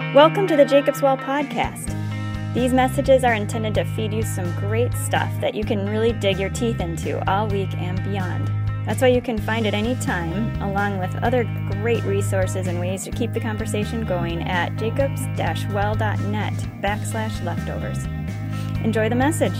Welcome to the Jacob's Well podcast. These messages are intended to feed you some great stuff that you can really dig your teeth into all week and beyond. That's why you can find it anytime, along with other great resources and ways to keep the conversation going at jacobs-well.net/leftovers. Enjoy the message.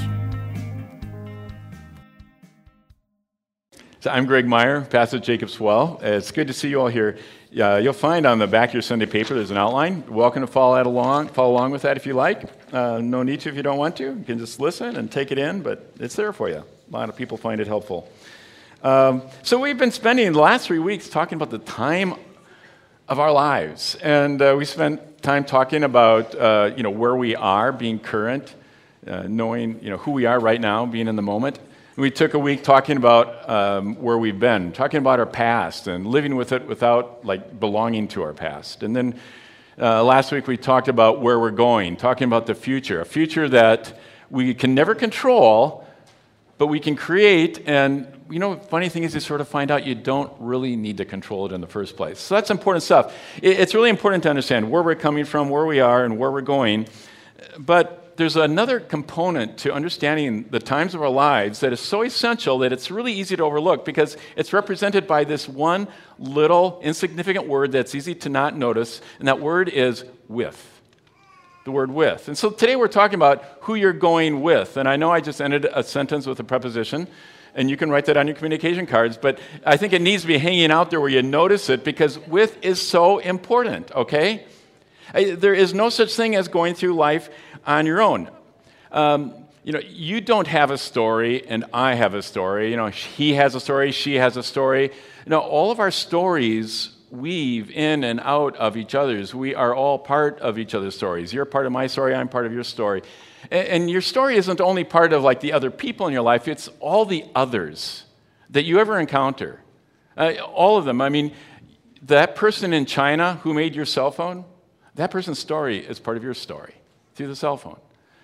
So I'm Greg Meyer, pastor at Jacob's Well. It's good to see you all here. You'll find on the back of your Sunday paper there's an outline. Welcome to follow along with that if you like. No need to if you don't want to. You can just listen and take it in, but it's there for you. A lot of people find it helpful. So we've been spending the last 3 weeks talking about the time of our lives, and we spent time talking about where we are, being current, knowing who we are right now, being in the moment. We took a week talking about where we've been, talking about our past and living with it without belonging to our past. And then last week we talked about where we're going, talking about the future, a future that we can never control, but we can create. And funny thing is you sort of find out you don't really need to control it in the first place. So that's important stuff. It's really important to understand where we're coming from, where we are, and where we're going. But there's another component to understanding the times of our lives that is so essential that it's really easy to overlook because it's represented by this one little insignificant word that's easy to not notice, and that word is with. The word with. And so today we're talking about who you're going with. And I know I just ended a sentence with a preposition, and you can write that on your communication cards, but I think it needs to be hanging out there where you notice it because with is so important, okay? There is no such thing as going through life on your own. You don't have a story, and I have a story. He has a story, she has a story. All of our stories weave in and out of each other's. We are all part of each other's stories. You're part of my story, I'm part of your story. And your story isn't only part of the other people in your life, it's all the others that you ever encounter. All of them. I mean, that person in China who made your cell phone, that person's story is part of your story through the cell phone.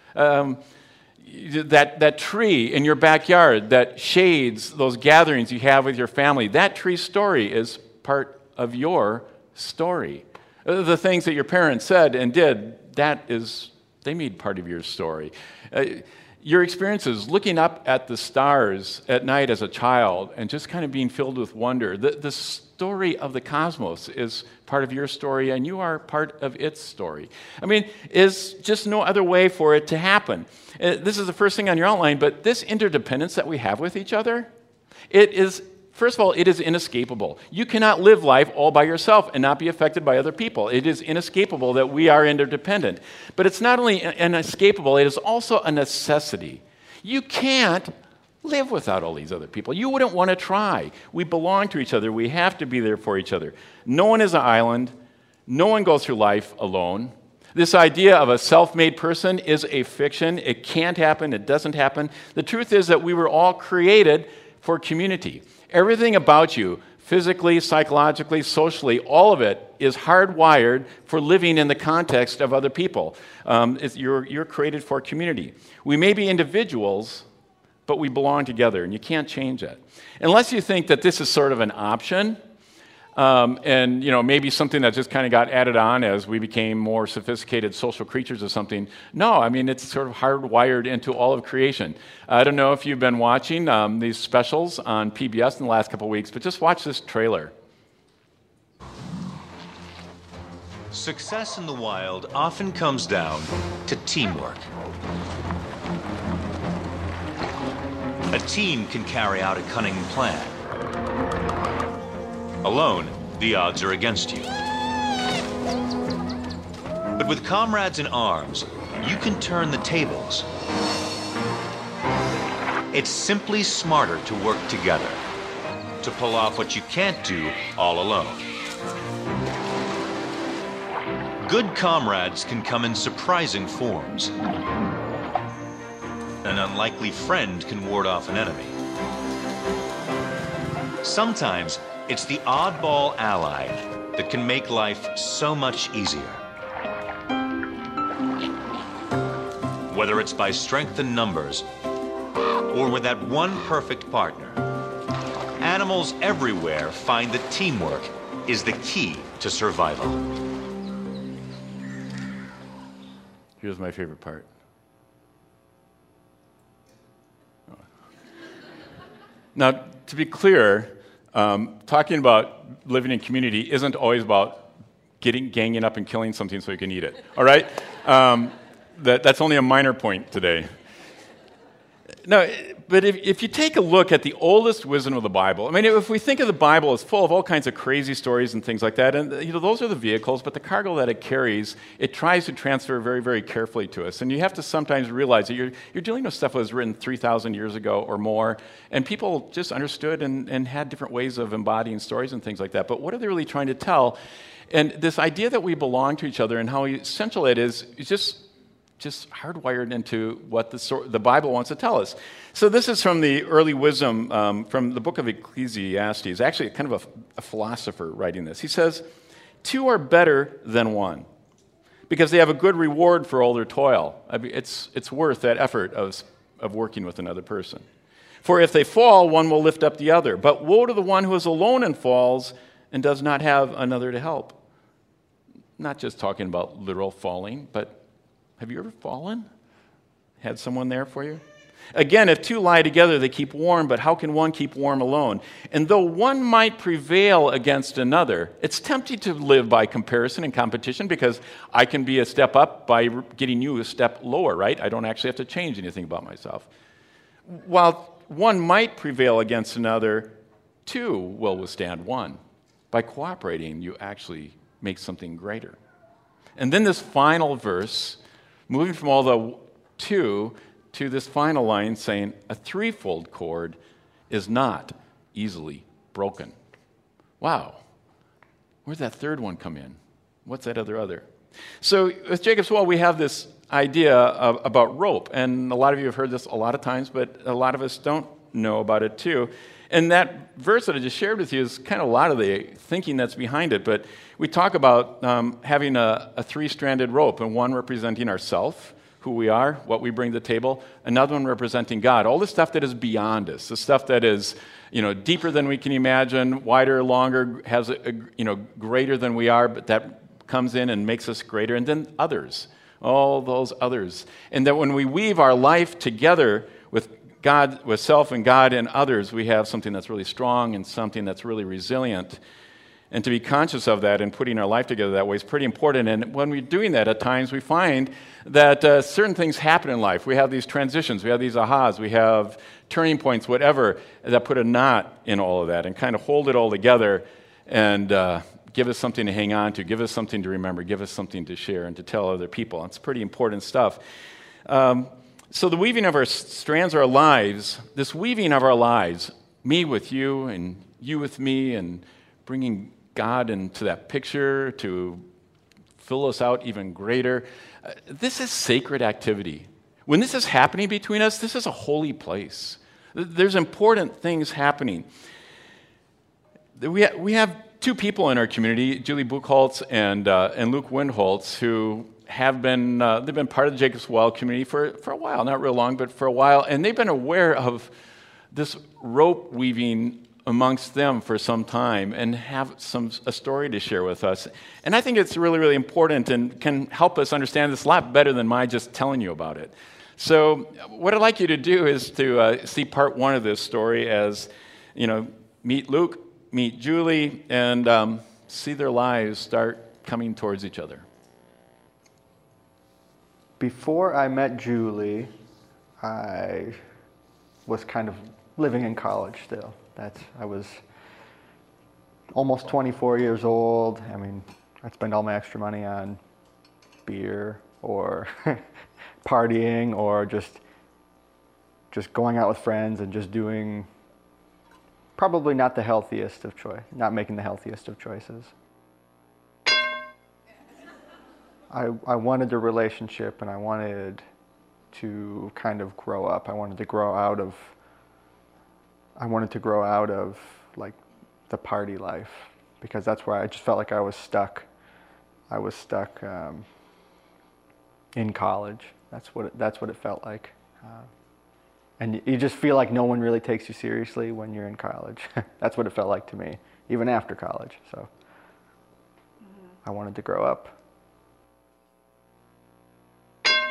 That tree in your backyard that shades those gatherings you have with your family, that tree's story is part of your story. The things that your parents said and did, they made part of your story. Your experiences, looking up at the stars at night as a child and just kind of being filled with wonder. The story of the cosmos is part of your story, and you are part of its story. I mean, is just no other way for it to happen. This is the first thing on your outline, but this interdependence that we have with each other, first of all, it is inescapable. You cannot live life all by yourself and not be affected by other people. It is inescapable that we are interdependent. But it's not only inescapable, it is also a necessity. You can't live without all these other people. You wouldn't want to try. We belong to each other. We have to be there for each other. No one is an island. No one goes through life alone. This idea of a self-made person is a fiction. It can't happen. It doesn't happen. The truth is that we were all created for community. Everything about you, physically, psychologically, socially, all of it is hardwired for living in the context of other people. You're created for community. We may be individuals, but we belong together, and you can't change that. Unless you think that this is sort of an option, and maybe something that just kind of got added on as we became more sophisticated social creatures or something. No, I mean, it's sort of hardwired into all of creation. I don't know if you've been watching these specials on PBS in the last couple of weeks, but just watch this trailer. Success in the wild often comes down to teamwork. A team can carry out a cunning plan. Alone, the odds are against you. But with comrades in arms, you can turn the tables. It's simply smarter to work together, to pull off what you can't do all alone. Good comrades can come in surprising forms. An unlikely friend can ward off an enemy. Sometimes it's the oddball ally that can make life so much easier. Whether it's by strength in numbers or with that one perfect partner, animals everywhere find that teamwork is the key to survival. here's my favorite part. Now, to be clear, talking about living in community isn't always about ganging up and killing something so you can eat it, all right? That's only a minor point today. No, but if you take a look at the oldest wisdom of the Bible, I mean, if we think of the Bible as full of all kinds of crazy stories and things like that, and those are the vehicles, but the cargo that it carries, it tries to transfer very, very carefully to us. And you have to sometimes realize that you're dealing with stuff that was written 3,000 years ago or more, and people just understood and had different ways of embodying stories and things like that. But what are they really trying to tell? And this idea that we belong to each other and how essential it is just hardwired into what the Bible wants to tell us. So this is from the early wisdom from the book of Ecclesiastes, actually kind of a philosopher writing this. He says, 2 are better than 1 because they have a good reward for all their toil. I mean, it's worth that effort of working with another person. For if they fall, one will lift up the other. But woe to the one who is alone and falls and does not have another to help. Not just talking about literal falling, but have you ever fallen? Had someone there for you? Again, if 2 lie together, they keep warm, but how can one keep warm alone? And though one might prevail against another, it's tempting to live by comparison and competition because I can be a step up by getting you a step lower, right? I don't actually have to change anything about myself. While one might prevail against another, 2 will withstand one. By cooperating, you actually make something greater. And then this final verse, moving from all the 2 to this final line saying, a threefold cord is not easily broken. Wow. Where'd that third one come in? What's that other? So with Jacob's Well, we have this idea about rope. And a lot of you have heard this a lot of times, but a lot of us don't know about it too. And that verse that I just shared with you is kind of a lot of the thinking that's behind it. But we talk about having a 3-stranded rope, and one representing ourself, who we are, what we bring to the table, another one representing God, all the stuff that is beyond us, the stuff that is deeper than we can imagine, wider, longer, has greater than we are, but that comes in and makes us greater, and then others, all those others. And that when we weave our life together with God, with self and God and others, we have something that's really strong and something that's really resilient. And to be conscious of that and putting our life together that way is pretty important. And when we're doing that, at times we find that certain things happen in life. We have these transitions, we have these ahas, we have turning points, whatever, that put a knot in all of that and kind of hold it all together and give us something to hang on to, give us something to remember, give us something to share and to tell other people. It's pretty important stuff. So the weaving of our strands of our lives, this weaving of our lives, me with you and you with me, and bringing God into that picture to fill us out even greater, this is sacred activity. When this is happening between us, this is a holy place. There's important things happening. We have 2 people in our community, Julie Buchholz and Luke Windholtz, who have been they've been part of the Jacob's Well community for a while, not real long, but for a while, and they've been aware of this rope weaving amongst them for some time and have a story to share with us. And I think it's really, really important and can help us understand this a lot better than my just telling you about it. So what I'd like you to do is to see part 1 of this story as, meet Luke, meet Julie, and see their lives start coming towards each other. Before I met Julie, I was kind of living in college still. I was almost 24 years old. I mean, I'd spend all my extra money on beer or partying or just going out with friends and just doing probably not making the healthiest of choices. I wanted a relationship, and I wanted to kind of grow up. I wanted to grow out of like the party life, because that's where I just felt like I was stuck. In college. That's what it felt like. And you just feel like no one really takes you seriously when you're in college. That's what it felt like to me, even after college. So I wanted to grow up.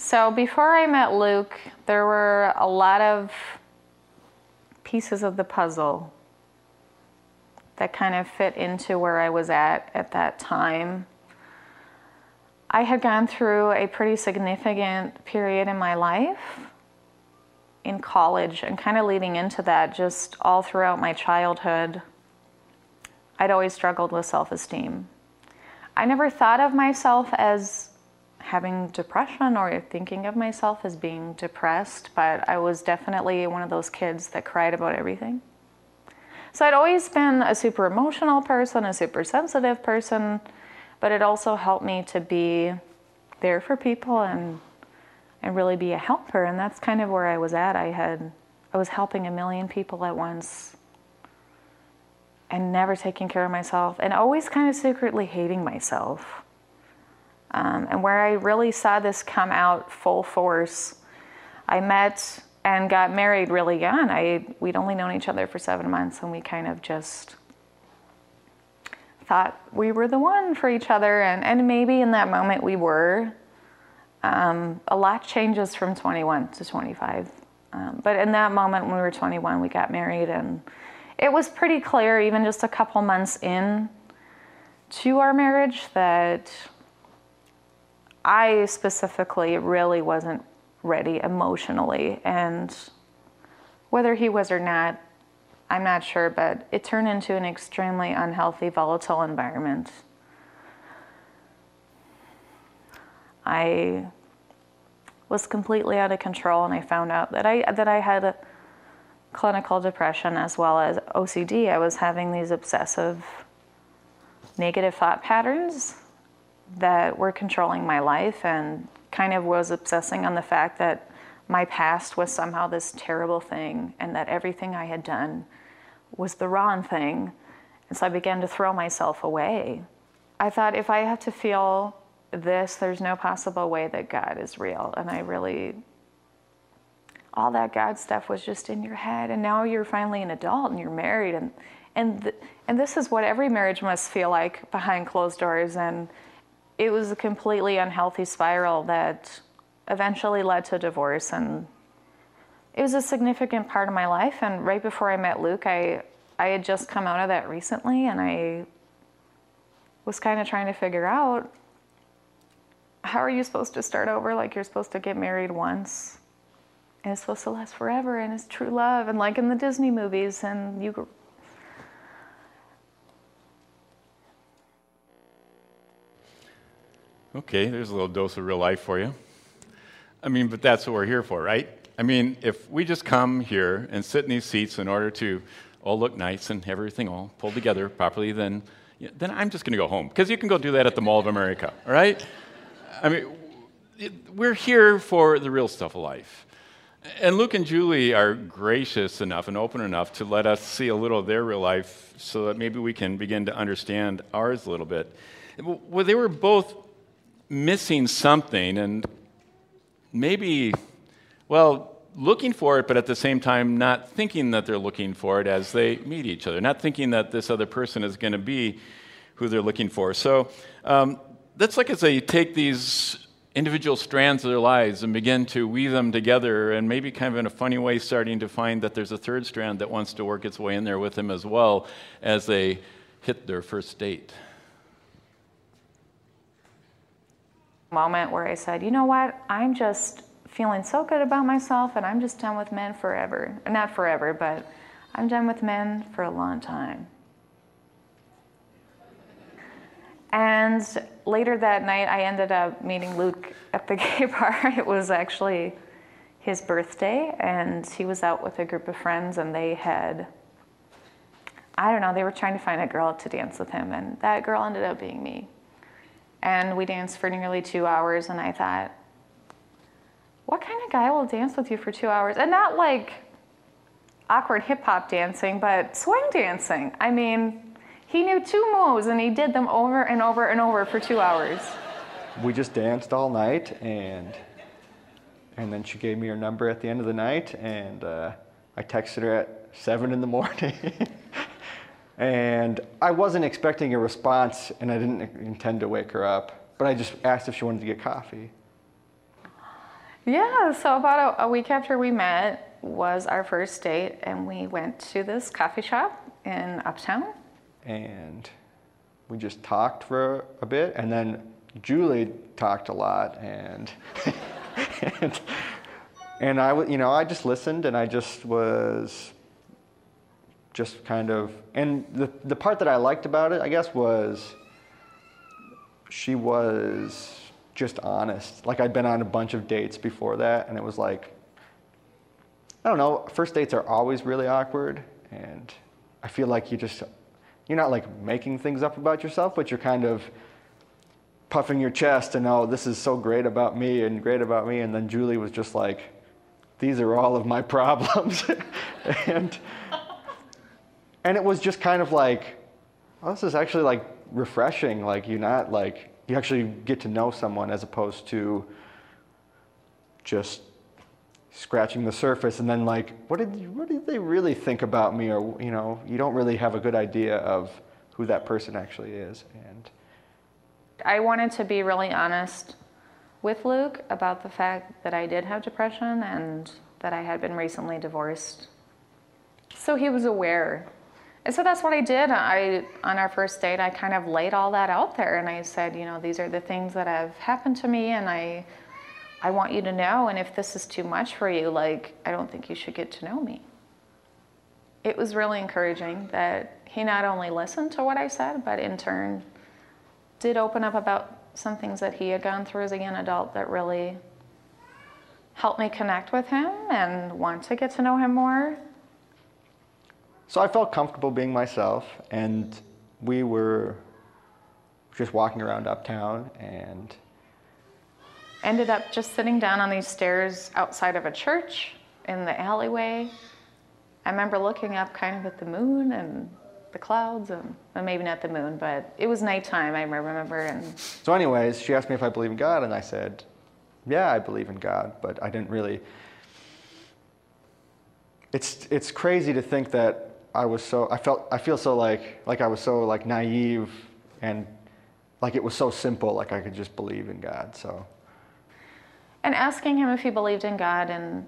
So before I met Luke, there were a lot of pieces of the puzzle that kind of fit into where I was at that time. I had gone through a pretty significant period in my life in college, and kind of leading into that, just all throughout my childhood, I'd always struggled with self-esteem. I never thought of myself as having depression or thinking of myself as being depressed, but I was definitely one of those kids that cried about everything. So I'd always been a super emotional person, a super sensitive person, but it also helped me to be there for people and really be a helper. And that's kind of where I was at. I was helping a million people at once and never taking care of myself, and always kind of secretly hating myself. And where I really saw this come out full force, I met and got married really young. We'd only known each other for 7 months, and we kind of just thought we were the one for each other, and maybe in that moment we were. A lot changes from 21 to 25. But in that moment when we were 21, we got married, and it was pretty clear, even just a couple months in to our marriage, that I specifically really wasn't ready emotionally. And whether he was or not, I'm not sure, but it turned into an extremely unhealthy, volatile environment. I was completely out of control, and I found out that I had a clinical depression as well as OCD. I was having these obsessive negative thought patterns that were controlling my life, and kind of was obsessing on the fact that my past was somehow this terrible thing, and that everything I had done was the wrong thing. And so I began to throw myself away. I thought, if I have to feel this, there's no possible way that God is real. And all that God stuff was just in your head, and now you're finally an adult and you're married, and this is what every marriage must feel like behind closed doors. And it was a completely unhealthy spiral that eventually led to divorce, and it was a significant part of my life. And right before I met Luke, I had just come out of that recently, and I was kind of trying to figure out, how are you supposed to start over? Like, you're supposed to get married once, and it's supposed to last forever, and it's true love, and like in the Disney movies, and you. Okay, there's a little dose of real life for you. I mean, but that's what we're here for, right? I mean, if we just come here and sit in these seats in order to all look nice and have everything all pulled together properly, then I'm just going to go home, because you can go do that at the Mall of America, all right? I mean, we're here for the real stuff of life. And Luke and Julie are gracious enough and open enough to let us see a little of their real life, so that maybe we can begin to understand ours a little bit. Well, they were both missing something, and maybe, looking for it, but at the same time not thinking that they're looking for it as they meet each other, not thinking that this other person is going to be who they're looking for. So that's like as they take these individual strands of their lives and begin to weave them together, and maybe kind of in a funny way starting to find that there's a third strand that wants to work its way in there with them as well, as they hit their first date. Moment where I said, you know what, I'm just feeling so good about myself, and I'm just done with men forever. Not forever, but I'm done with men for a long time. And later that night, I ended up meeting Luke at the gay bar. It was actually his birthday, and he was out with a group of friends, and they had, they were trying to find a girl to dance with him, and that girl ended up being me. And we danced for nearly 2 hours, and I thought, what kind of guy will dance with you for 2 hours? And not like awkward hip-hop dancing, but swing dancing. I mean, he knew 2 moves, and he did them over and over and over for 2 hours. We just danced all night, and then she gave me her number at the end of the night, and I texted her at 7 in the morning. And I wasn't expecting a response, and I didn't intend to wake her up, but I just asked if she wanted to get coffee. Yeah, so about a week after we met was our first date, and we went to this coffee shop in Uptown. And we just talked for a bit, and then Julie talked a lot, and and I just listened, and I just was just kind of, and the part that I liked about it, I guess, was she was just honest. Like, I'd been on a bunch of dates before that, and it was like, I don't know, first dates are always really awkward, and I feel like you're not like making things up about yourself, but you're kind of puffing your chest and, oh, this is so great about me, and then Julie was just like, these are all of my problems. and it was just kind of like, oh, this is actually like refreshing. Like, you actually get to know someone as opposed to just scratching the surface and then like, what did they really think about me? Or, you don't really have a good idea of who that person actually is. And I wanted to be really honest with Luke about the fact that I did have depression and that I had been recently divorced. So he was aware. And so that's what I did. On our first date, I kind of laid all that out there, and I said, these are the things that have happened to me, and I want you to know, and if this is too much for you, like, I don't think you should get to know me. It was really encouraging that he not only listened to what I said, but in turn did open up about some things that he had gone through as a young adult that really helped me connect with him and want to get to know him more. So I felt comfortable being myself, and we were just walking around Uptown and ended up just sitting down on these stairs outside of a church in the alleyway. I remember looking up kind of at the moon and the clouds, and well, maybe not the moon, but it was nighttime, I remember. And so anyways, she asked me if I believe in God, and I said, yeah, I believe in God, but I didn't really. It's crazy to think that I feel so like I was so like naive, and like it was so simple, like I could just believe in God. So. And asking him if he believed in God and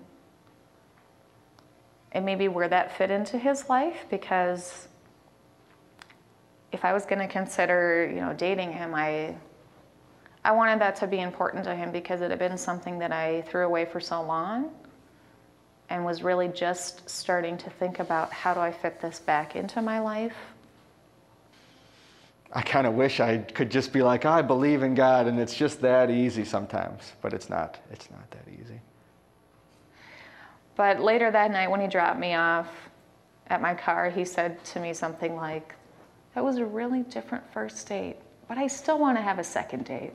maybe where that fit into his life, because if I was going to consider, dating him, I wanted that to be important to him because it had been something that I threw away for so long and was really just starting to think about, how do I fit this back into my life? I kind of wish I could just be like, I believe in God, and it's just that easy sometimes, but it's not that easy. But later that night when he dropped me off at my car, he said to me something like, that was a really different first date, but I still want to have a second date.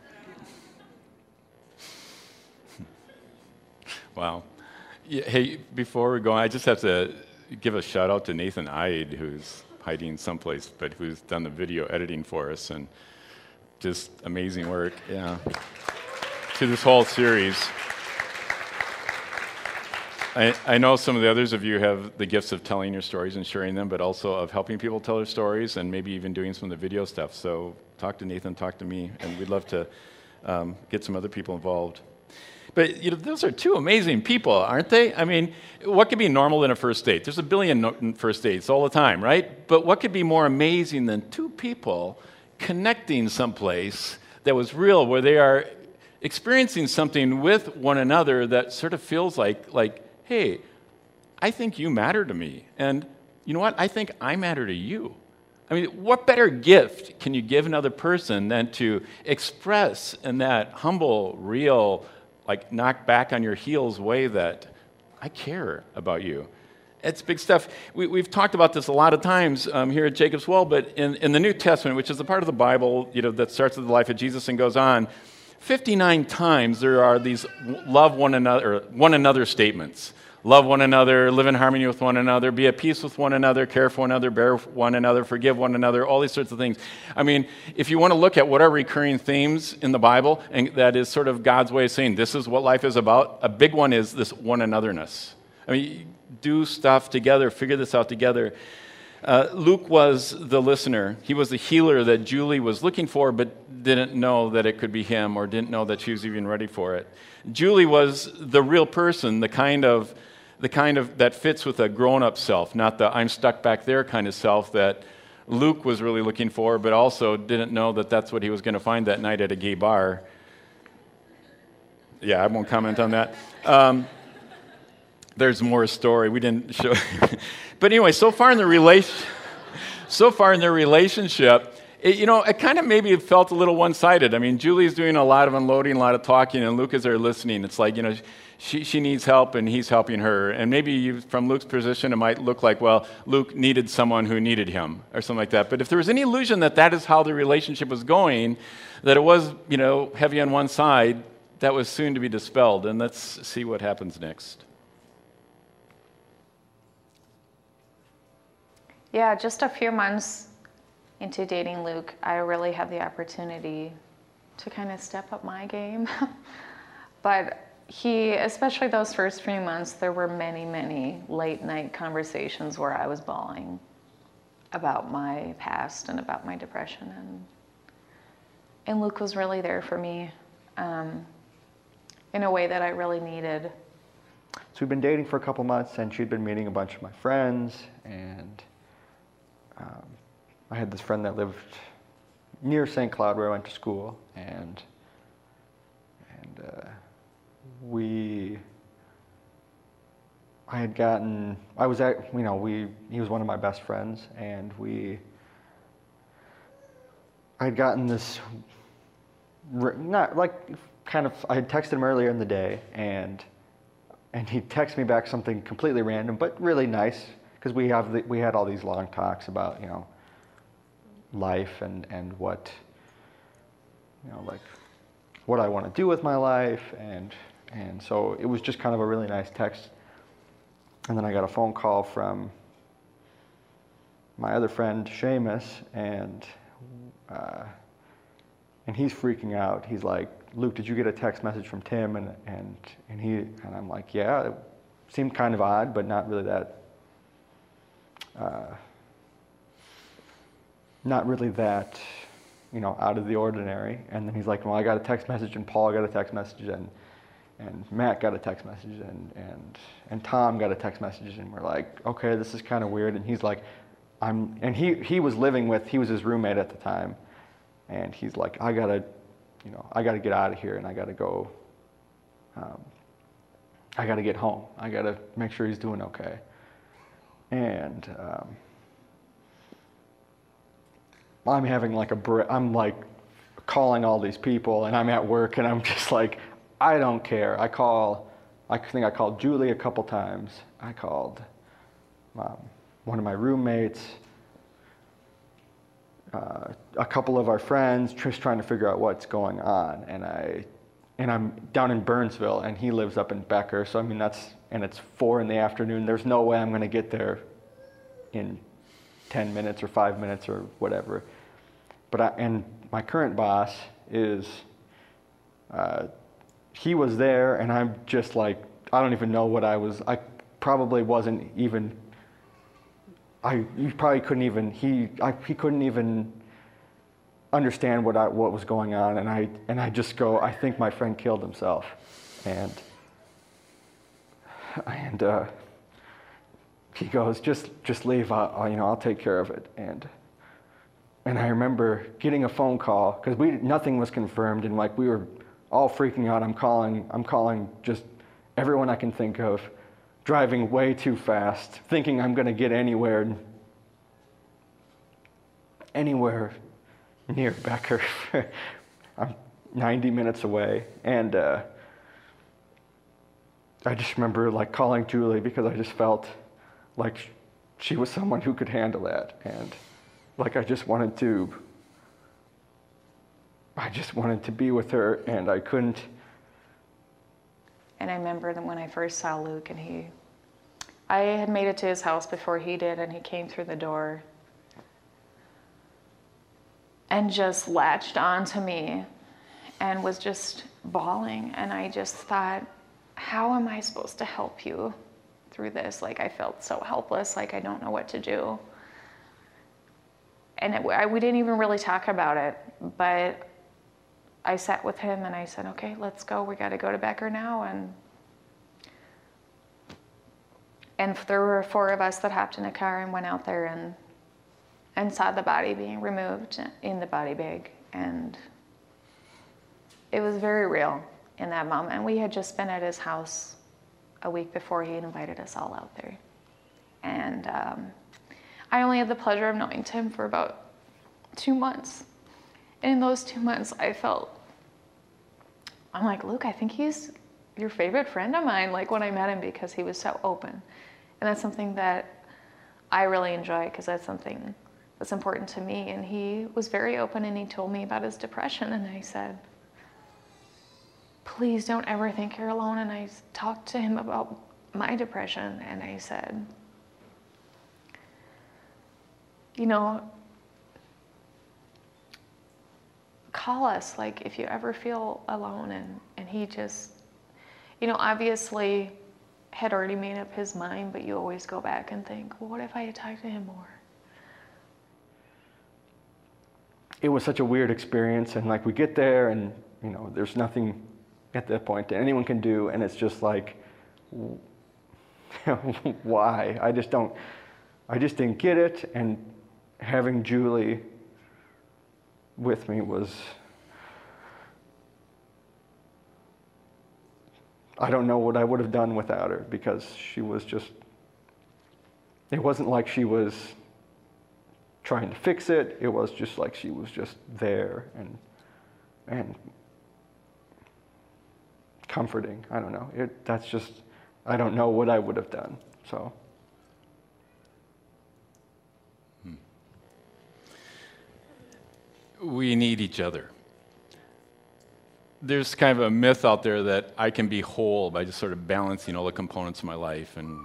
Wow. Yeah, hey, before we go, I just have to give a shout out to Nathan Ide, who's hiding someplace, but who's done the video editing for us, and just amazing work, yeah, to this whole series. I know some of the others of you have the gifts of telling your stories and sharing them, but also of helping people tell their stories and maybe even doing some of the video stuff. So talk to Nathan, talk to me, and we'd love to get some other people involved. But those are two amazing people, aren't they? I mean, what could be normal in a first date? There's a billion first dates all the time, right? But what could be more amazing than two people connecting someplace that was real, where they are experiencing something with one another that sort of feels like, hey, I think you matter to me. And you know what? I think I matter to you. I mean, what better gift can you give another person than to express in that humble, real, like knock back on your heels way that I care about you? It's big stuff. We've talked about this a lot of times here at Jacob's Well, but in the New Testament, which is the part of the Bible that starts with the life of Jesus and goes on, 59 times there are these love one another statements. Love one another, live in harmony with one another, be at peace with one another, care for one another, bear one another, forgive one another, all these sorts of things. I mean, if you want to look at what are recurring themes in the Bible, and that is sort of God's way of saying this is what life is about, a big one is this one anotherness. I mean, do stuff together, figure this out together. Luke was the listener. He was the healer that Julie was looking for, but didn't know that it could be him, or didn't know that she was even ready for it. Julie was the real person, the kind of that fits with a grown-up self, not the I'm stuck back there kind of self that Luke was really looking for, but also didn't know that that's what he was going to find that night at a gay bar. Yeah, I won't comment on that. There's more story. We didn't show. But anyway, so far in their relationship, it kind of maybe felt a little one-sided. I mean, Julie's doing a lot of unloading, a lot of talking, and Luke is there listening. It's like, she needs help, and he's helping her. And maybe from Luke's position, it might look like, well, Luke needed someone who needed him, or something like that. But if there was any illusion that that is how the relationship was going, that it was, heavy on one side, that was soon to be dispelled. And let's see what happens next. Yeah, just a few months into dating Luke, I really had the opportunity to kind of step up my game. But especially those first few months, there were many, many late night conversations where I was bawling about my past and about my depression. And Luke was really there for me in a way that I really needed. So we've been dating for a couple months, and she'd been meeting a bunch of my friends, and I had this friend that lived near St. Cloud where I went to school, and he was one of my best friends, and I had gotten this, I had texted him earlier in the day, and he texted me back something completely random, but really nice, because we had all these long talks about, life and what, what I want to do with my life, and so it was just kind of a really nice text. And then I got a phone call from my other friend, Seamus, and he's freaking out. He's like, Luke, did you get a text message from Tim? And I'm like, yeah, it seemed kind of odd, but not really that, out of the ordinary. And then he's like, well, I got a text message, and Paul got a text message, and Matt got a text message, and Tom got a text message, and we're like, okay, this is kind of weird. And he's like, he was his roommate at the time, and he's like, I gotta get out of here, and I gotta go, I gotta get home. I gotta make sure he's doing okay. And I'm having I'm like calling all these people, and I'm at work, and I'm just like, I don't care. I think I called Julie a couple times. I called one of my roommates, a couple of our friends, just trying to figure out what's going on. And I'm down in Burnsville, and he lives up in Becker. So and it's 4 p.m. There's no way I'm going to get there in 10 minutes or 5 minutes or whatever. And my current boss is, he was there, and I'm just like, I don't even know what I probably wasn't even, he couldn't even understand what was going on, and I just go, I think my friend killed himself, and he goes, just leave, I'll take care of it, and I remember getting a phone call, because nothing was confirmed, and we were all freaking out. I'm calling just everyone I can think of, driving way too fast, thinking I'm going to get anywhere near Becker. I'm 90 minutes away, and I just remember calling Julie, because I just felt like she was someone who could handle that, and I just wanted to be with her, and I couldn't. And I remember that when I first saw Luke, and I had made it to his house before he did, and he came through the door and just latched onto me and was just bawling. And I just thought, how am I supposed to help you through this? I felt so helpless, I don't know what to do. we didn't even really talk about it, but I sat with him and I said, okay, let's go. We got to go to Becker now. And there were 4 of us that hopped in a car and went out there and saw the body being removed in the body bag. And it was very real in that moment. We had just been at his house a week before he invited us all out there. And I only had the pleasure of knowing Tim for about 2 months. And in those 2 months, I'm like, Luke, I think he's your favorite friend of mine, like when I met him, because he was so open. And that's something that I really enjoy, because that's something that's important to me. And he was very open, and he told me about his depression. And I said, please don't ever think you're alone. And I talked to him about my depression, and I said, call us, like, if you ever feel alone. And he just, obviously had already made up his mind, but you always go back and think, well, what if I had talked to him more? It was such a weird experience, and like we get there and, there's nothing at that point that anyone can do, and it's just like, why? I just didn't get it, and having Julie with me was, I don't know what I would have done without her, because she was just, it wasn't like she was trying to fix it. It was just like she was just there and comforting. I don't know. I don't know what I would have done. So. We need each other. There's kind of a myth out there that I can be whole by just sort of balancing all the components of my life, and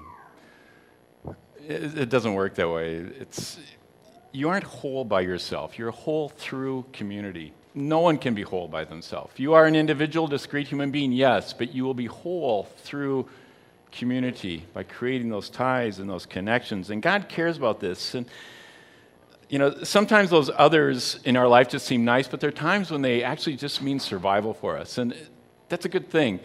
it doesn't work that way. You aren't whole by yourself. You're whole through community. No one can be whole by themselves. You are an individual, discrete human being, yes, but you will be whole through community by creating those ties and those connections. And God cares about this. And sometimes those others in our life just seem nice, but there are times when they actually just mean survival for us, and that's a good thing.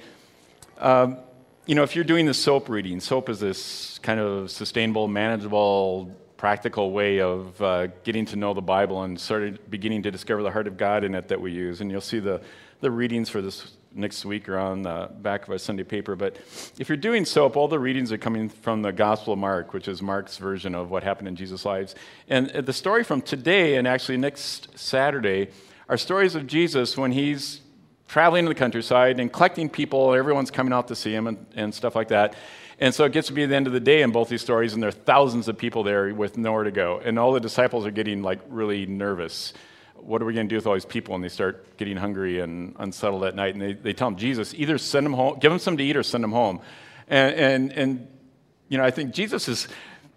If you're doing the SOAP reading, SOAP is this kind of sustainable, manageable, practical way of getting to know the Bible and beginning to discover the heart of God in it that we use. And you'll see the readings for this next week are on the back of our Sunday paper. But if you're doing SOAP, all the readings are coming from the Gospel of Mark, which is Mark's version of what happened in Jesus' lives. And the story from today and actually next Saturday are stories of Jesus when he's traveling in the countryside and collecting people. Everyone's coming out to see him and stuff like that. And so it gets to be the end of the day in both these stories, and there are thousands of people there with nowhere to go. And all the disciples are getting really nervous. What are we going to do with all these people? And they start getting hungry and unsettled at night. And they tell him, Jesus, either send them home, give them something to eat, or send them home. And I think Jesus is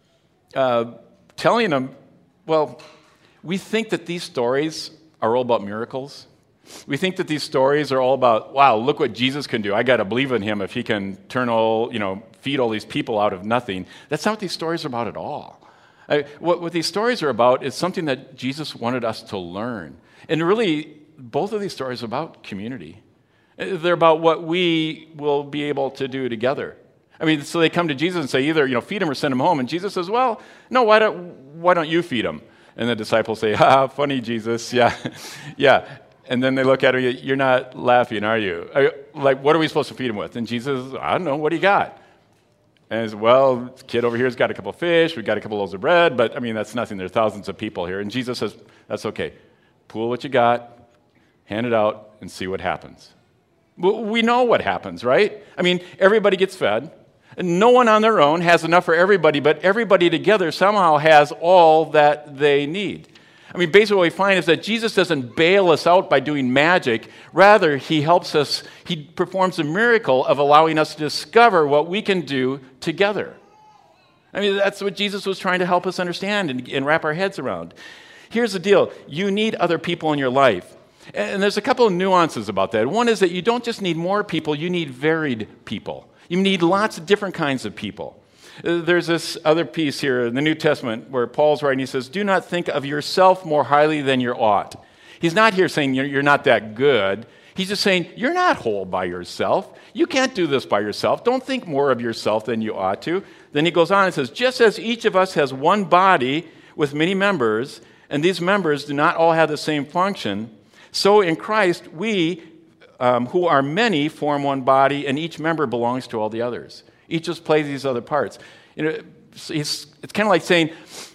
telling them, well, we think that these stories are all about miracles. We think that these stories are all about, wow, look what Jesus can do. I got to believe in him if he can feed all these people out of nothing. That's not what these stories are about at all. What these stories are about is something that Jesus wanted us to learn. And really, both of these stories are about community. They're about what we will be able to do together. So they come to Jesus and say, either feed him or send him home. And Jesus says, well, no, why don't you feed him? And the disciples say, funny, Jesus, yeah, yeah. And then they look at her, you're not laughing, are you? What are we supposed to feed him with? And Jesus says, I don't know, what do you got? And he says, well, this kid over here's got a couple of fish, we've got a couple of loaves of bread, but that's nothing. There are thousands of people here. And Jesus says, that's okay. Pool what you got, hand it out, and see what happens. Well, we know what happens, right? Everybody gets fed. And no one on their own has enough for everybody, but everybody together somehow has all that they need. Basically what we find is that Jesus doesn't bail us out by doing magic. Rather, he helps us, he performs a miracle of allowing us to discover what we can do together. That's what Jesus was trying to help us understand and wrap our heads around. Here's the deal. You need other people in your life. And there's a couple of nuances about that. One is that you don't just need more people, you need varied people. You need lots of different kinds of people. There's this other piece here in the New Testament where Paul's writing. He says, do not think of yourself more highly than you ought. He's not here saying you're not that good. He's just saying you're not whole by yourself. You can't do this by yourself. Don't think more of yourself than you ought to. Then he goes on and says, just as each of us has one body with many members, and these members do not all have the same function, so in Christ we, who are many, form one body, and each member belongs to all the others. Each just plays these other parts. It's kind of like saying,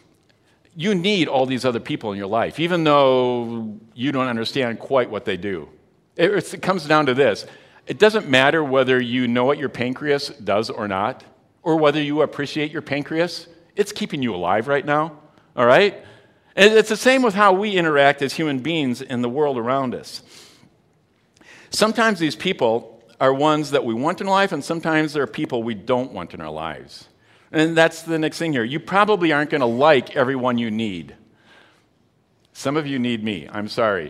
you need all these other people in your life, even though you don't understand quite what they do. It comes down to this. It doesn't matter whether you know what your pancreas does or not, or whether you appreciate your pancreas. It's keeping you alive right now, all right? And it's the same with how we interact as human beings in the world around us. Sometimes these people are ones that we want in life, and sometimes they're people we don't want in our lives. And that's the next thing here. You probably aren't going to like everyone you need. Some of you need me. I'm sorry.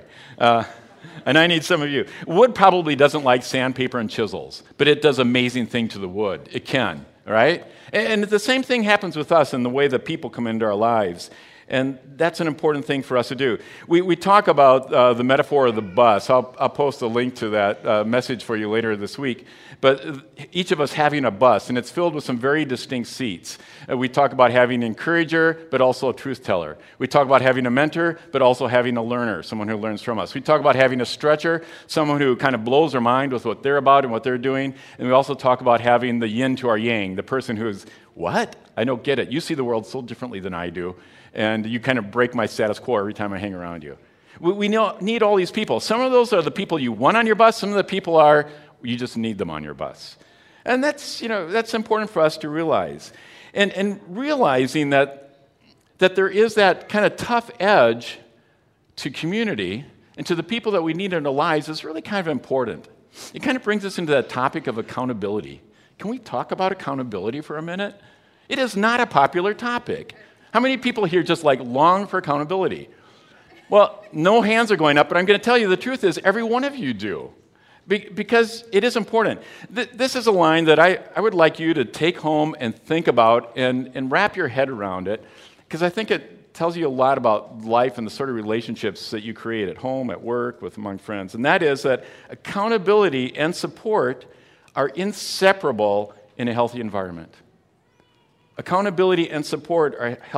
And I need some of you. Wood probably doesn't like sandpaper and chisels, but it does amazing thing to the wood. It can, right? And the same thing happens with us in the way that people come into our lives. And that's an important thing for us to do. We talk about the metaphor of the bus. I'll post a link to that message for you later this week. But each of us having a bus, and it's filled with some very distinct seats. We talk about having an encourager, but also a truth teller. We talk about having a mentor, but also having a learner, someone who learns from us. We talk about having a stretcher, someone who kind of blows our mind with what they're about and what they're doing. And we also talk about having the yin to our yang, the person who's, what? I don't get it. You see the world so differently than I do. And you kind of break my status quo every time I hang around you. We need all these people. Some of those are the people you want on your bus. Some of the people are, you just need them on your bus. And that's important for us to realize. And realizing that there is that kind of tough edge to community and to the people that we need in our lives is really kind of important. It kind of brings us into that topic of accountability. Can we talk about accountability for a minute? It is not a popular topic. How many people here just long for accountability? Well, no hands are going up, but I'm going to tell you the truth is every one of you do. Because it is important. This is a line that I would like you to take home and think about and wrap your head around it, because I think it tells you a lot about life and the sort of relationships that you create at home, at work, among friends. And that is that accountability and support are inseparable in a healthy environment. Accountability and support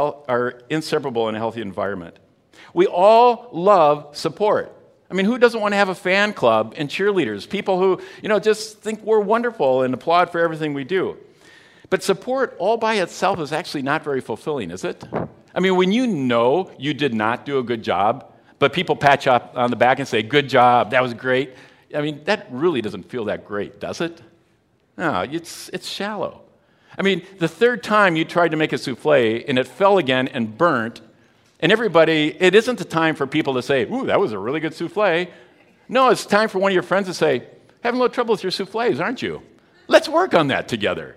are inseparable in a healthy environment. We all love support. I mean, who doesn't want to have a fan club and cheerleaders, people who, just think we're wonderful and applaud for everything we do? But support all by itself is actually not very fulfilling, is it? I mean, when you know you did not do a good job, but people pat you on the back and say, good job, that was great. I mean, that really doesn't feel that great, does it? No, it's shallow. I mean, the third time you tried to make a souffle and it fell again and burnt, and it isn't the time for people to say, ooh, that was a really good souffle. No, it's time for one of your friends to say, having a little trouble with your souffles, aren't you? Let's work on that together.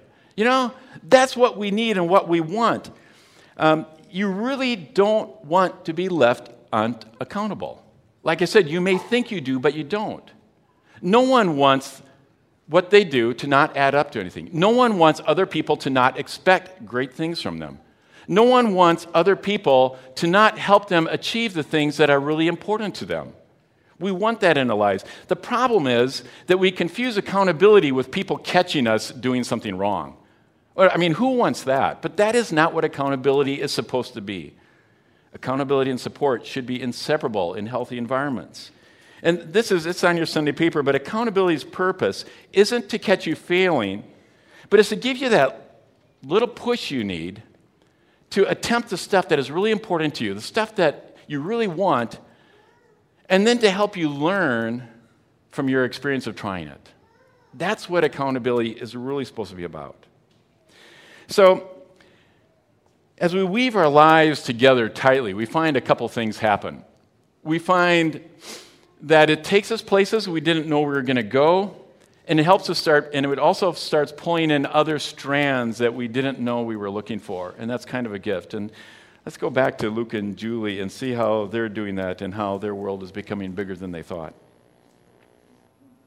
That's what we need and what we want. You really don't want to be left unaccountable. Like I said, you may think you do, but you don't. No one wants what they do to not add up to anything. No one wants other people to not expect great things from them. No one wants other people to not help them achieve the things that are really important to them. We want that in our lives. The problem is that we confuse accountability with people catching us doing something wrong. I mean, who wants that? But that is not what accountability is supposed to be. Accountability and support should be inseparable in healthy environments. And it's on your Sunday paper, but accountability's purpose isn't to catch you failing, but it's to give you that little push you need to attempt the stuff that is really important to you, the stuff that you really want, and then to help you learn from your experience of trying it. That's what accountability is really supposed to be about. So, as we weave our lives together tightly, we find a couple things happen. We find that it takes us places we didn't know we were going to go, and it helps us and it also starts pulling in other strands that we didn't know we were looking for, and that's kind of a gift. And let's go back to Luke and Julie and see how they're doing that and how their world is becoming bigger than they thought.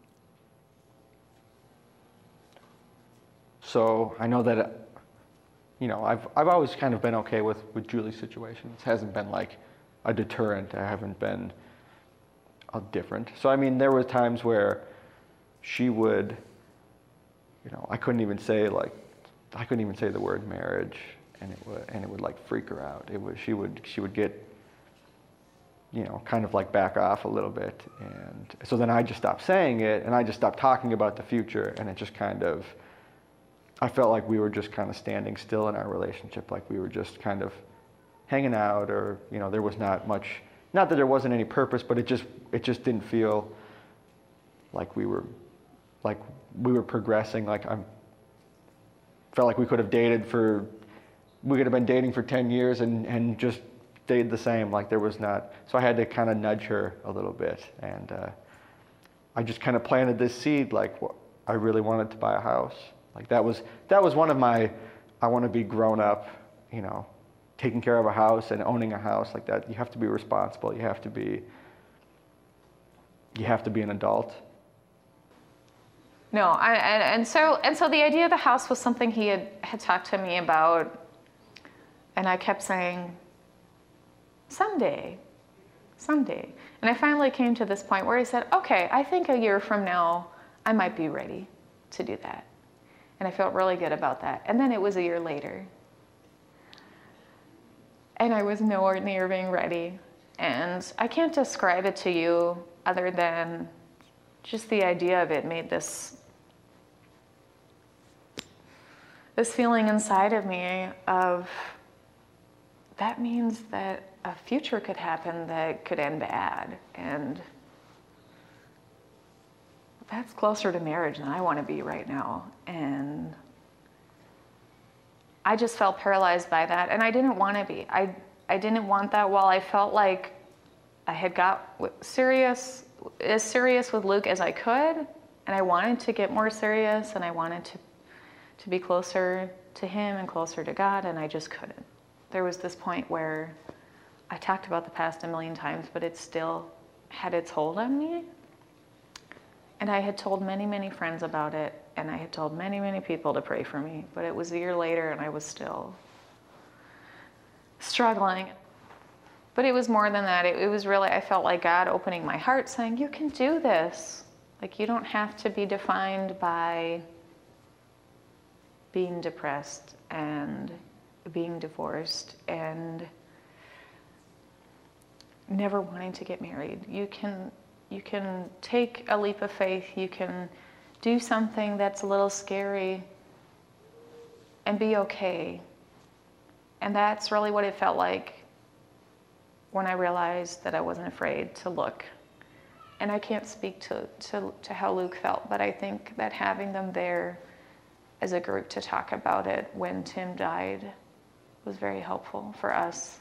So I know that you know, I've always kind of been okay with Julie's situation. It hasn't been like a deterrent. I haven't been different. So I mean, there were times where she would, you know, I couldn't even say the word marriage, and it would like freak her out. She would get, you know, kind of like back off a little bit, and so then I just stopped saying it, and I just stopped talking about the future, and it just kind of, I felt like we were just kind of standing still in our relationship, like we were just kind of hanging out, or, you know, there was not much, not that there wasn't any purpose, but it just didn't feel like we were progressing. Like felt like we could have been dating for 10 years and just stayed the same. Like there was not, so I had to kind of nudge her a little bit, and I just kind of planted this seed, like I really wanted to buy a house. Like that was one of my, I want to be grown up, you know, taking care of a house and owning a house like that. You have to be responsible. You have to be an adult. No, and so the idea of the house was something he had talked to me about, and I kept saying, someday. And I finally came to this point where he said, okay, I think a year from now, I might be ready to do that. And I felt really good about that. And then it was a year later, and I was nowhere near being ready. And I can't describe it to you other than just the idea of it made this feeling inside of me of, that means that a future could happen that could end bad. And that's closer to marriage than I want to be right now. And I just felt paralyzed by that, and I didn't want to be. I didn't want that while I felt like I had got as serious with Luke as I could, and I wanted to get more serious, and I wanted to be closer to him and closer to God, and I just couldn't. There was this point where I talked about the past a million times, but it still had its hold on me. And I had told many, many friends about it, and I had told many, many people to pray for me, but it was a year later and I was still struggling. But it was more than that. It was really, I felt like God opening my heart saying, you can do this. Like, you don't have to be defined by being depressed and being divorced and never wanting to get married. You can take a leap of faith. You can do something that's a little scary and be okay. And that's really what it felt like when I realized that I wasn't afraid to look. And I can't speak to how Luke felt, but I think that having them there as a group to talk about it when Tim died was very helpful for us.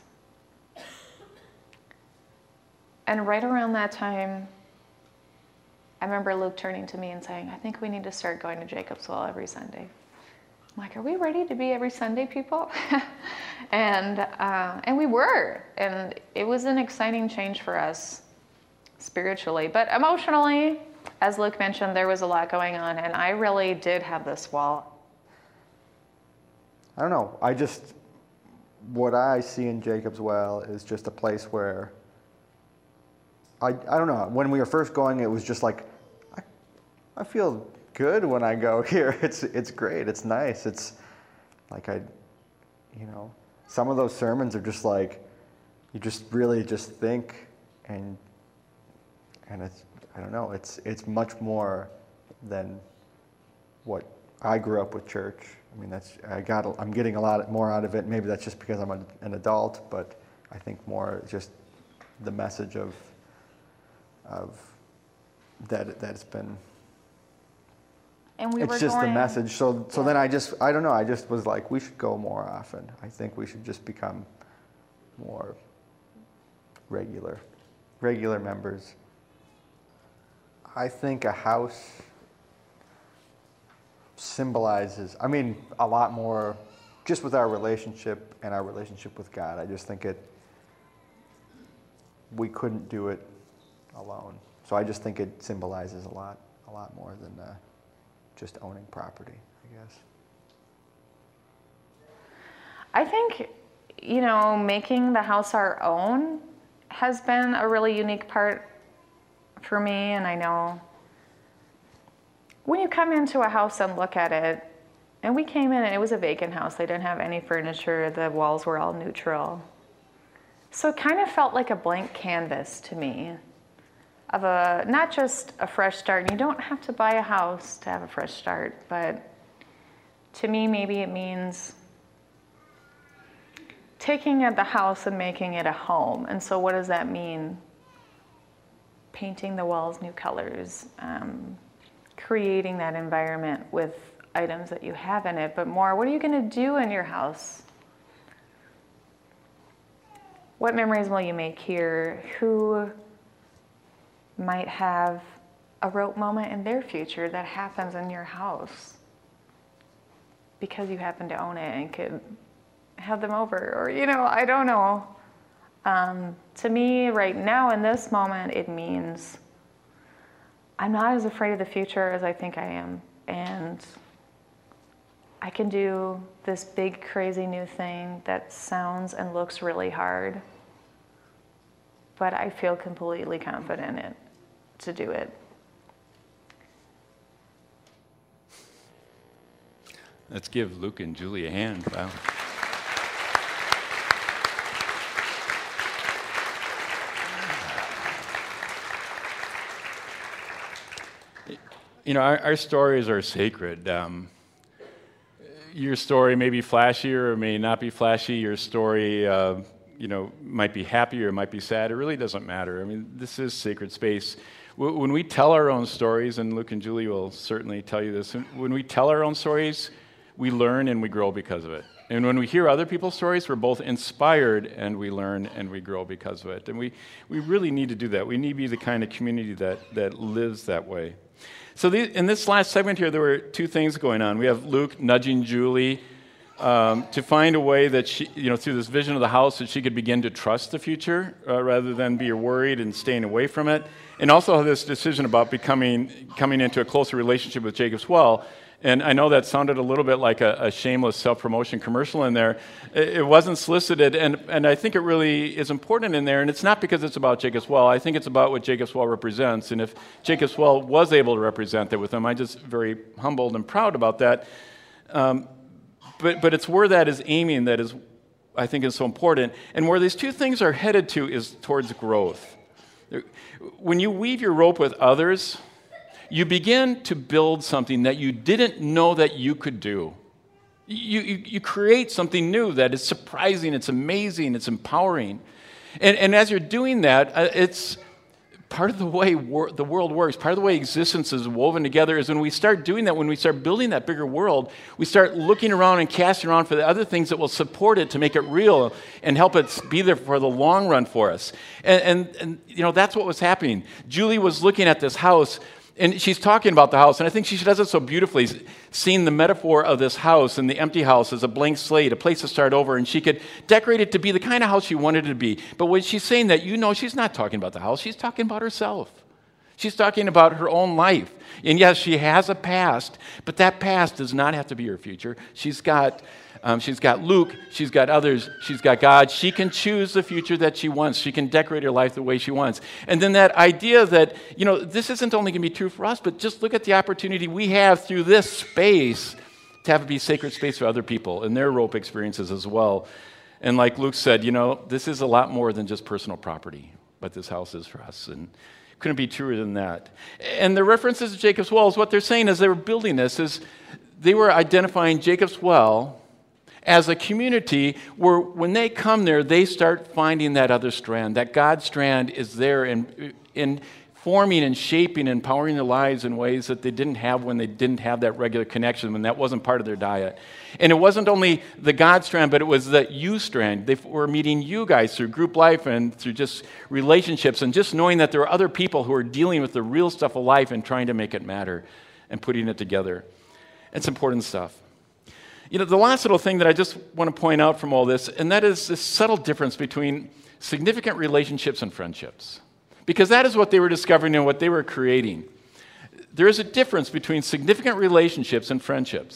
And right around that time, I remember Luke turning to me and saying, I think we need to start going to Jacob's Well every Sunday. I'm like, are we ready to be every Sunday people? and we were. And it was an exciting change for us spiritually. But emotionally, as Luke mentioned, there was a lot going on. And I really did have this wall. I don't know. What I see in Jacob's Well is just a place where, I don't know, when we were first going, it was just like, I feel good when I go here. It's great. It's nice. It's like some of those sermons are just like, you just really just think, and it's, I don't know, it's much more than what I grew up with church. I mean, I'm getting a lot more out of it. Maybe that's just because I'm an adult, but I think more just the message of that it's been. And it's just the message. So then I don't know, I just was like, we should go more often. I think we should just become more regular members. I think a house symbolizes, a lot more just with our relationship and our relationship with God. I just think we couldn't do it alone. So I just think it symbolizes a lot more than just owning property, I guess. I think, making the house our own has been a really unique part for me. And I know when you come into a house and look at it, and we came in and it was a vacant house. They didn't have any furniture. The walls were all neutral. So it kind of felt like a blank canvas to me of not just a fresh start. You don't have to buy a house to have a fresh start, but to me, maybe it means taking the house and making it a home. And so what does that mean? Painting the walls new colors, creating that environment with items that you have in it, but more, what are you going to do in your house? What memories will you make here? Who might have a rope moment in their future that happens in your house because you happen to own it and could have them over, or I don't know. To me right now in this moment, it means I'm not as afraid of the future as I think I am, and I can do this big crazy new thing that sounds and looks really hard, but I feel completely confident in it to do it. Let's give Luke and Julie a hand. Wow. Our stories are sacred. Your story may be flashy or may not be flashy. Your story, might be happy or it might be sad. It really doesn't matter. I mean, this is sacred space. When we tell our own stories, and Luke and Julie will certainly tell you this, when we tell our own stories, we learn and we grow because of it. And when we hear other people's stories, we're both inspired and we learn and we grow because of it. And we really need to do that. We need to be the kind of community that lives that way. So in this last segment here, there were two things going on. We have Luke nudging Julie to find a way that she, through this vision of the house, that she could begin to trust the future rather than be worried and staying away from it. And also this decision about coming into a closer relationship with Jacob's Well. And I know that sounded a little bit like a shameless self-promotion commercial in there. It wasn't solicited, and I think it really is important in there, and it's not because it's about Jacob's Well. I think it's about what Jacob's Well represents, and if Jacob's Well was able to represent that with them, I'm just very humbled and proud about that. But it's where that is aiming that is, I think, is so important. And where these two things are headed to is towards growth. When you weave your rope with others, you begin to build something that you didn't know that you could do. You create something new that is surprising, it's amazing, it's empowering. And as you're doing that, it's part of the way the world works, part of the way existence is woven together is when we start doing that, when we start building that bigger world, we start looking around and casting around for the other things that will support it to make it real and help it be there for the long run for us. And that's what was happening. Julie was looking at this house, and she's talking about the house, and I think she does it so beautifully, seeing the metaphor of this house and the empty house as a blank slate, a place to start over, and she could decorate it to be the kind of house she wanted it to be. But when she's saying that, she's not talking about the house, she's talking about herself. She's talking about her own life. And yes, she has a past, but that past does not have to be her future. She's got Luke, she's got others, she's got God. She can choose the future that she wants. She can decorate her life the way she wants. And then that idea that, this isn't only going to be true for us, but just look at the opportunity we have through this space to have it be sacred space for other people and their rope experiences as well. And like Luke said, this is a lot more than just personal property, but this house is for us. And couldn't be truer than that. And the references to Jacob's Well is what they're saying as they were building this is they were identifying Jacob's Well as a community where when they come there, they start finding that other strand, that God strand is there in forming and shaping and empowering their lives in ways that they didn't have when they didn't have that regular connection, when that wasn't part of their diet. And it wasn't only the God strand, but it was the you strand. They were meeting you guys through group life and through just relationships and just knowing that there were other people who are dealing with the real stuff of life and trying to make it matter and putting it together. It's important stuff. The last little thing that I just want to point out from all this, and that is this subtle difference between significant relationships and friendships. Because that is what they were discovering and what they were creating. There is a difference between significant relationships and friendships.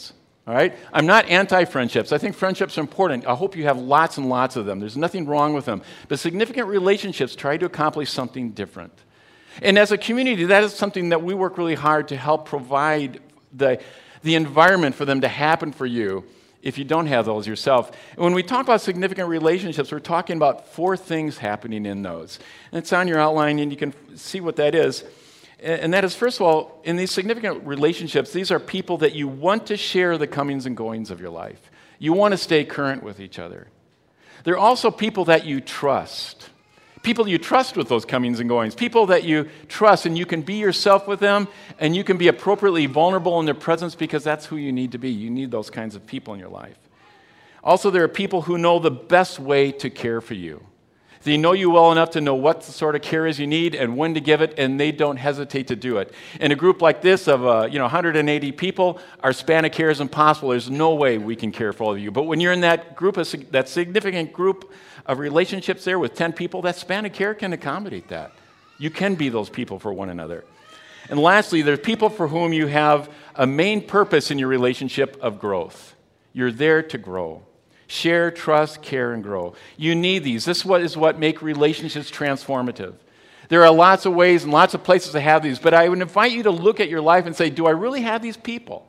All right? I'm not anti-friendships. I think friendships are important. I hope you have lots and lots of them. There's nothing wrong with them. But significant relationships try to accomplish something different. And as a community, that is something that we work really hard to help provide the environment for them to happen for you if you don't have those yourself. And when we talk about significant relationships, we're talking about 4 things happening in those. And it's on your outline, and you can see what that is. And that is, first of all, in these significant relationships, these are people that you want to share the comings and goings of your life. You want to stay current with each other. They're also people that you trust. People you trust with those comings and goings. People that you trust, and you can be yourself with them, and you can be appropriately vulnerable in their presence because that's who you need to be. You need those kinds of people in your life. Also, there are people who know the best way to care for you. They know you well enough to know what sort of care is you need and when to give it, and they don't hesitate to do it. In a group like this of 180 people, our span of care is impossible. There's no way we can care for all of you. But when you're in that group, that significant group of relationships there with 10 people, that span of care can accommodate that. You can be those people for one another. And lastly, there's people for whom you have a main purpose in your relationship of growth. You're there to grow. Share, trust, care, and grow. You need these. This is what make relationships transformative. There are lots of ways and lots of places to have these, but I would invite you to look at your life and say, do I really have these people?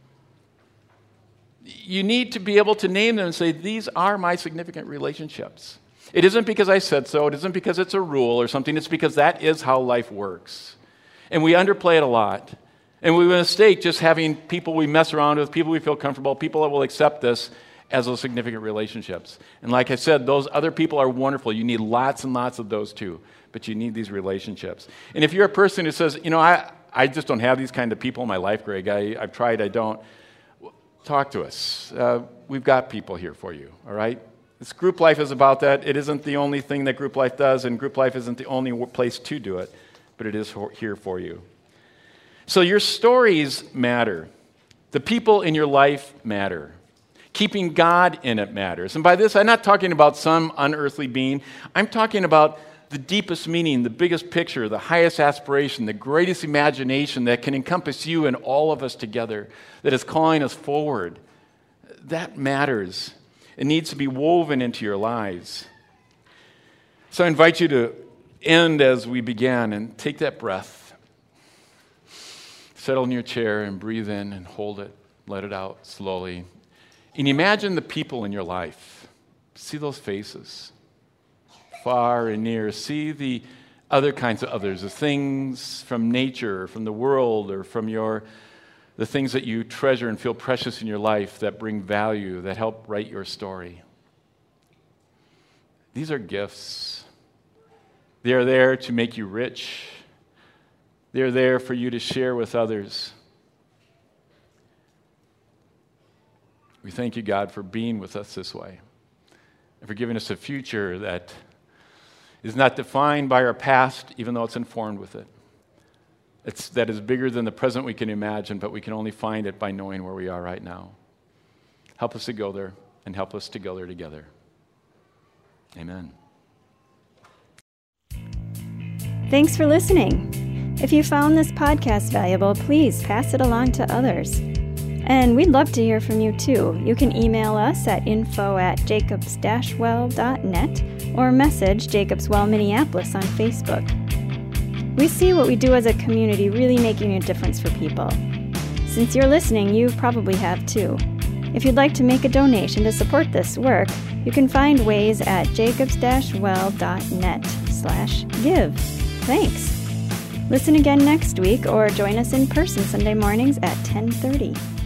You need to be able to name them and say, these are my significant relationships. It isn't because I said so. It isn't because it's a rule or something. It's because that is how life works. And we underplay it a lot. And we mistake just having people we mess around with, people we feel comfortable, people that will accept this as those significant relationships. And like I said, those other people are wonderful. You need lots and lots of those too. But you need these relationships. And if you're a person who says, I just don't have these kind of people in my life, Greg. I've tried, I don't. Talk to us. We've got people here for you, all right? This group life is about that. It isn't the only thing that group life does, and group life isn't the only place to do it, but it is here for you. So your stories matter. The people in your life matter. Keeping God in it matters. And by this, I'm not talking about some unearthly being. I'm talking about the deepest meaning, the biggest picture, the highest aspiration, the greatest imagination that can encompass you and all of us together, that is calling us forward. That matters. It needs to be woven into your lives. So I invite you to end as we began and take that breath. Settle in your chair and breathe in and hold it. Let it out slowly. And imagine the people in your life. See those faces, far and near. See the other kinds of others, the things from nature, from the world, or from the things that you treasure and feel precious in your life that bring value, that help write your story. These are gifts. They are there to make you rich. They are there for you to share with others. We thank you, God, for being with us this way and for giving us a future that is not defined by our past, even though it's informed with it. That is bigger than the present we can imagine, but we can only find it by knowing where we are right now. Help us to go there, and help us to go there together. Amen. Thanks for listening. If you found this podcast valuable, please pass it along to others. And we'd love to hear from you too. You can email us at info@jacobs-well.net or message Jacobs Well Minneapolis on Facebook. We see what we do as a community really making a difference for people. Since you're listening, you probably have too. If you'd like to make a donation to support this work, you can find ways at jacobs-well.net/give. Thanks. Listen again next week or join us in person Sunday mornings at 10:30.